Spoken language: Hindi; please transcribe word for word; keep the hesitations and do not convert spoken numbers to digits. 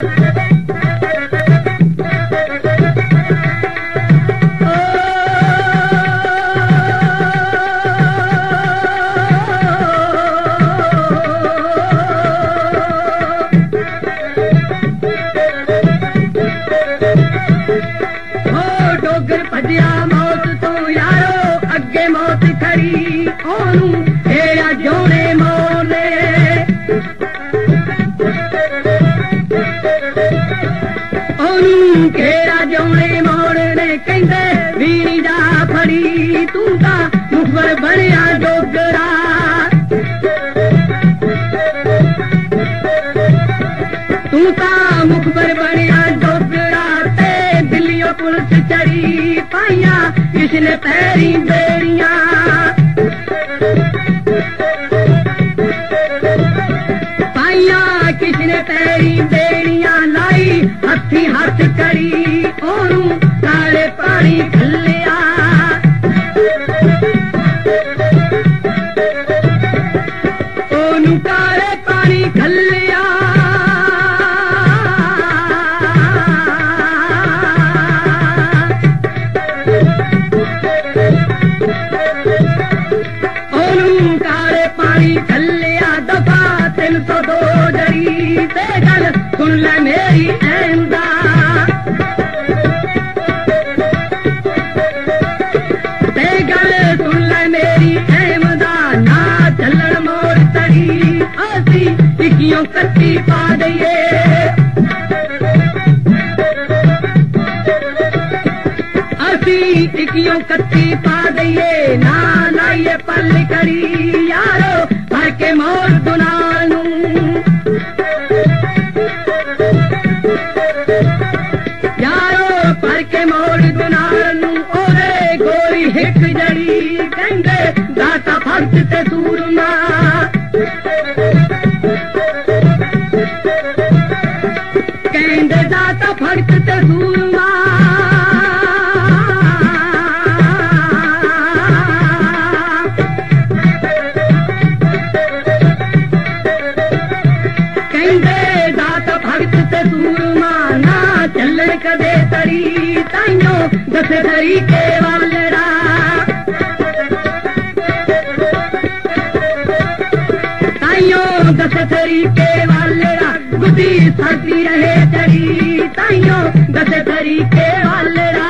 किसने पैरी बेड़ियां पाइया, किसने पैरी बेड़ियां लाई, हथी हथ करी ओनू काले पानी खलिया। ओनू काले पानी खलिया। सुन ले मेरी ऐंदा, ते गल सुन ले मेरी ऐमदा, ना चलन मोड़ तड़ी असी टिकियों कच्ची पा दईए। असी टिकियों कच्ची पा दईए, ना लाइए पल करी यारो भर के मोड़ दुनानू। हिक जड़ी कहंदे दाता भक्त ते सूरमा, कहंदे दाता भक्त ते सूरमा। कहंदे दाता भक्त ते सूरमा, ना चलन कदे तड़ी ताइयों दस धरी के वालड़ा। दस तरीके वालेरा गुदी सर्दी रहे चढ़ी ताइयों दस तरीके वालेरा।